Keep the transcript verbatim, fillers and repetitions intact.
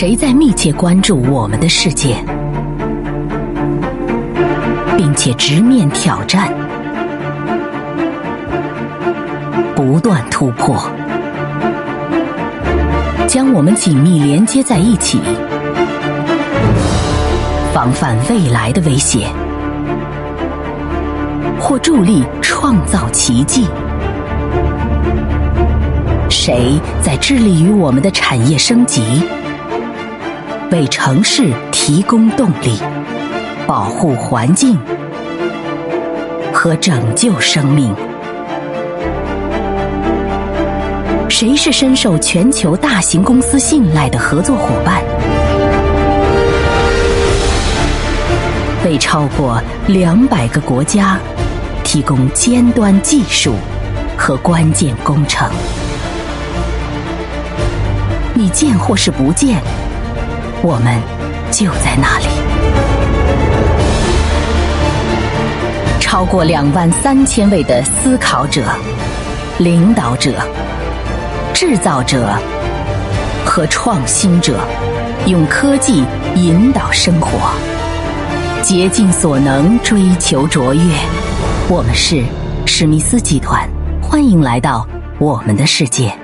谁在密切关注我们的世界，并且直面挑战，不断突破，将我们紧密连接在一起，防范未来的威胁，或助力创造奇迹。谁在致力于我们的产业升级，为城市提供动力，保护环境和拯救生命？谁是深受全球大型公司信赖的合作伙伴，为超过两百个国家提供尖端技术和关键工程？你见或是不见，我们就在那里。超过两万三千位的思考者、领导者、制造者和创新者，用科技引导生活，竭尽所能追求卓越。我们是史密斯集团，欢迎来到我们的世界。